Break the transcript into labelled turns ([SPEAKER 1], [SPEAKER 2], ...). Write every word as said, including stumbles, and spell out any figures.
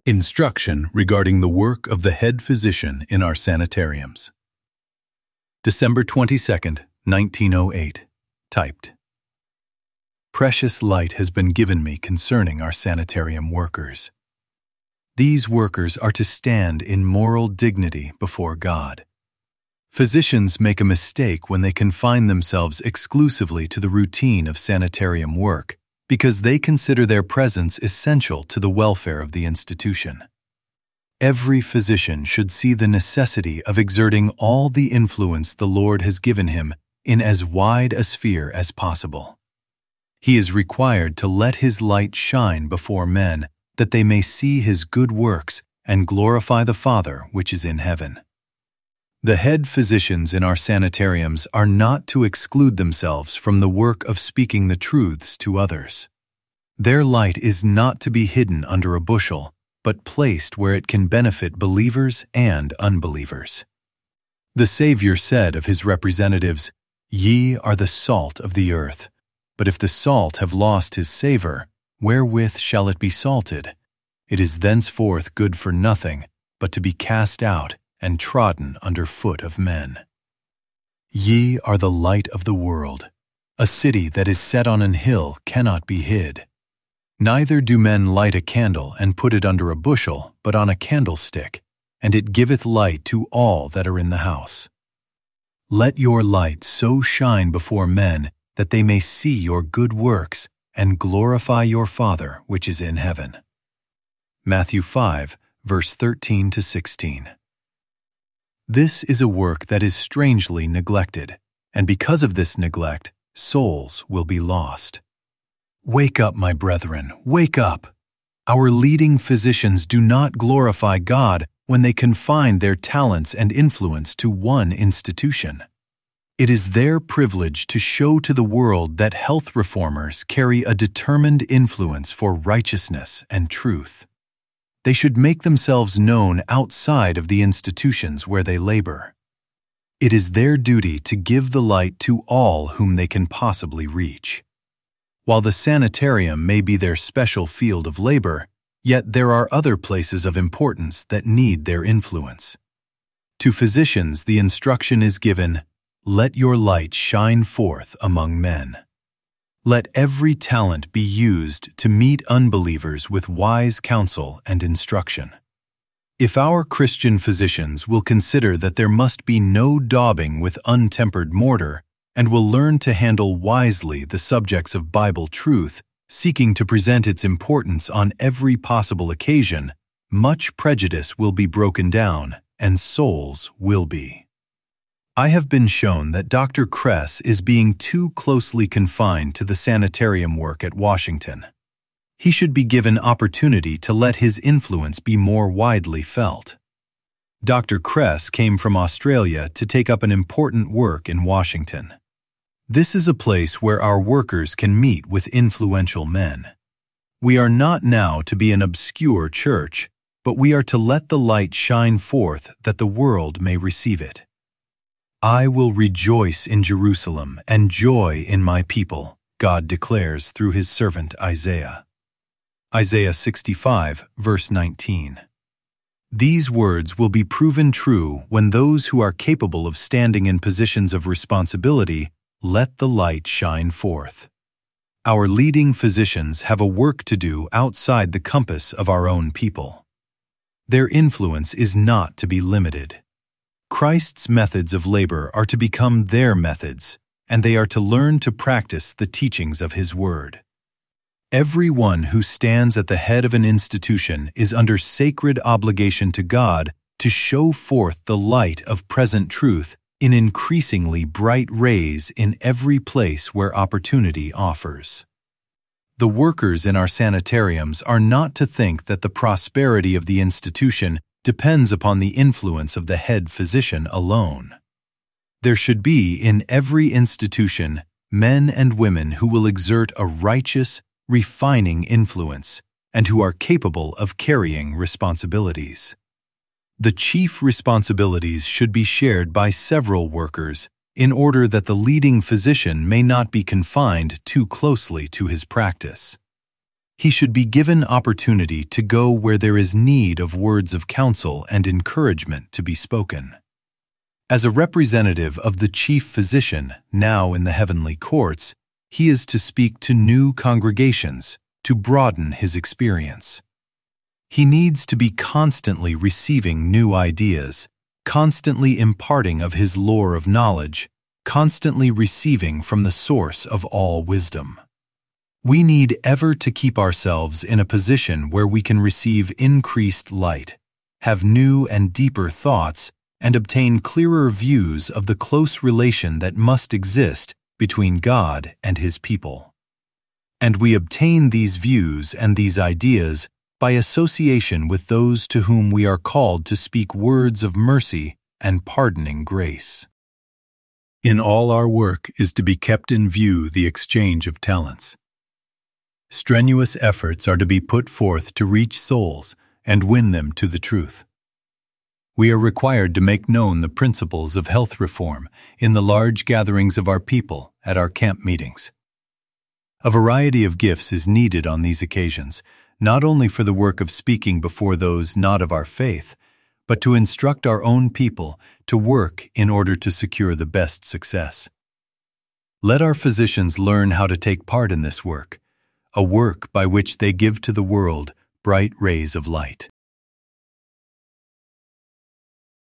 [SPEAKER 1] Instruction regarding the work of the head physician in our sanitariums. December twenty-second, nineteen oh eight. Typed. Precious light has been given me concerning our sanitarium workers. These workers are to stand in moral dignity before God. Physicians make a mistake when they confine themselves exclusively to the routine of sanitarium work, because they consider their presence essential to the welfare of the institution. Every physician should see the necessity of exerting all the influence the Lord has given him in as wide a sphere as possible. He is required to let his light shine before men, that they may see his good works and glorify the Father which is in heaven. The head physicians in our sanitariums are not to exclude themselves from the work of speaking the truths to others. Their light is not to be hidden under a bushel, but placed where it can benefit believers and unbelievers. The Savior said of his representatives, "Ye are the salt of the earth, but if the salt have lost his savor, wherewith shall it be salted? It is thenceforth good for nothing, but to be cast out and trodden under foot of men. Ye are the light of the world. A city that is set on an hill cannot be hid. Neither do men light a candle and put it under a bushel, but on a candlestick, and it giveth light to all that are in the house. Let your light so shine before men that they may see your good works and glorify your Father which is in heaven." Matthew five, verse thirteen to sixteen. This is a work that is strangely neglected, and because of this neglect, souls will be lost. Wake up, my brethren, wake up! Our leading physicians do not glorify God when they confine their talents and influence to one institution. It is their privilege to show to the world that health reformers carry a determined influence for righteousness and truth. They should make themselves known outside of the institutions where they labor. It is their duty to give the light to all whom they can possibly reach. While the sanitarium may be their special field of labor, yet there are other places of importance that need their influence. To physicians, the instruction is given, "Let your light shine forth among men." Let every talent be used to meet unbelievers with wise counsel and instruction. If our Christian physicians will consider that there must be no daubing with untempered mortar, and will learn to handle wisely the subjects of Bible truth, seeking to present its importance on every possible occasion, much prejudice will be broken down, and souls will be. I have been shown that Doctor Kress is being too closely confined to the sanitarium work at Washington. He should be given opportunity to let his influence be more widely felt. Doctor Kress came from Australia to take up an important work in Washington. This is a place where our workers can meet with influential men. We are not now to be an obscure church, but we are to let the light shine forth that the world may receive it. "I will rejoice in Jerusalem and joy in my people," God declares through his servant Isaiah. Isaiah sixty-five, verse nineteen. These words will be proven true when those who are capable of standing in positions of responsibility let the light shine forth. Our leading physicians have a work to do outside the compass of our own people. Their influence is not to be limited. Christ's methods of labor are to become their methods, and they are to learn to practice the teachings of His Word. Everyone who stands at the head of an institution is under sacred obligation to God to show forth the light of present truth in increasingly bright rays in every place where opportunity offers. The workers in our sanitariums are not to think that the prosperity of the institution depends upon the influence of the head physician alone. There should be in every institution men and women who will exert a righteous, refining influence and who are capable of carrying responsibilities. The chief responsibilities should be shared by several workers in order that the leading physician may not be confined too closely to his practice. He should be given opportunity to go where there is need of words of counsel and encouragement to be spoken. As a representative of the chief physician now in the heavenly courts, he is to speak to new congregations to broaden his experience. He needs to be constantly receiving new ideas, constantly imparting of his lore of knowledge, constantly receiving from the source of all wisdom. We need ever to keep ourselves in a position where we can receive increased light, have new and deeper thoughts, and obtain clearer views of the close relation that must exist between God and His people. And we obtain these views and these ideas by association with those to whom we are called to speak words of mercy and pardoning grace. In all our work is to be kept in view the exchange of talents. Strenuous efforts are to be put forth to reach souls and win them to the truth. We are required to make known the principles of health reform in the large gatherings of our people at our camp meetings. A variety of gifts is needed on these occasions, not only for the work of speaking before those not of our faith, but to instruct our own people to work in order to secure the best success. Let our physicians learn how to take part in this work, a work by which they give to the world bright rays of light.